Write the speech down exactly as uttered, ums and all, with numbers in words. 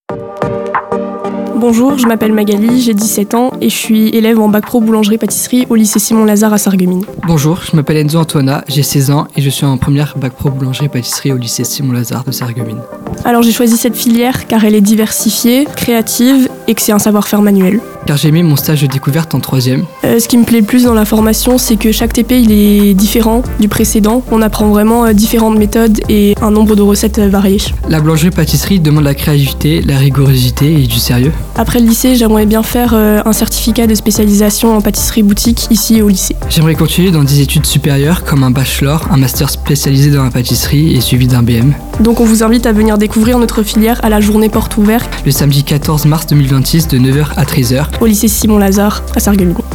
Bonjour, je m'appelle Magali, j'ai dix-sept ans et je suis élève en bac pro boulangerie-pâtisserie au lycée Simon-Lazare à Sarreguemines. Bonjour, je m'appelle Enzo Antoina, j'ai seize ans et je suis en première bac pro boulangerie-pâtisserie au lycée Simon-Lazare de Sarreguemines. Alors j'ai choisi cette filière car elle est diversifiée, créative et que c'est un savoir-faire manuel. Car j'ai aimé mon stage de découverte en troisième. Euh, ce qui me plaît le plus dans la formation, c'est que chaque T P il est différent du précédent. On apprend vraiment euh, différentes méthodes et un nombre de recettes euh, variées. La boulangerie-pâtisserie demande la créativité, la rigorosité et du sérieux. Après le lycée, j'aimerais bien faire euh, un certificat de spécialisation en pâtisserie boutique ici au lycée. J'aimerais continuer dans des études supérieures comme un bachelor, un master spécialisé dans la pâtisserie et suivi d'un B M. Donc on vous invite à venir découvrir notre filière à la journée porte ouverte le samedi quatorze mars deux mille vingt-six de neuf heures à treize heures au lycée Simon-Lazare à Sarreguemines.